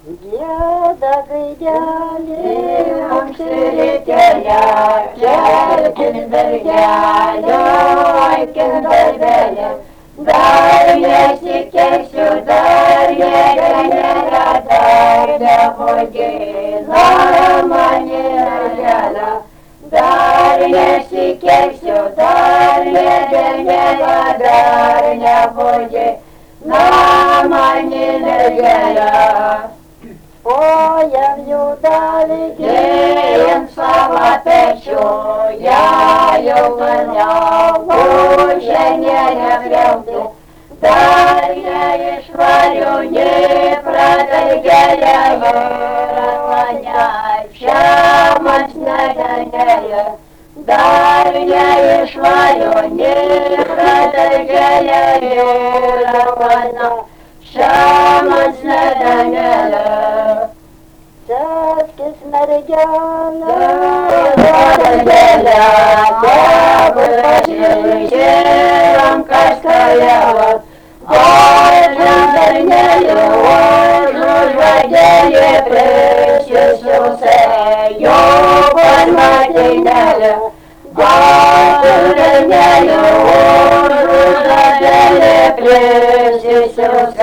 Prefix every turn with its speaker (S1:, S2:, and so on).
S1: Gieda gaidelį, ankštelė, kelkis bergelio, aikin darbelė. Dar nesikeisiu, dar nėra, dar nepagėla mane gėla. Dar nesikeisiu, dar nėra, dar nepagėla mane gėla. O jam jau dalgėjant savo pečiu, jau kalniavo, šiandien griauti. Dar neišvariu, nei pradalgėlė ir atvanešiamas nedanėlė. Dar neišvariu, nei pradalgėlė ir atvanešiamas nedanėlė. Sėskis mergelė, mergelė, tėvus pažįsti, rankas kalėva. Ožam bernelių, užvadėlė, prisisiausėjo pas matinėlę. Ožam bernelių, užvadėlė, prisisiausėjo.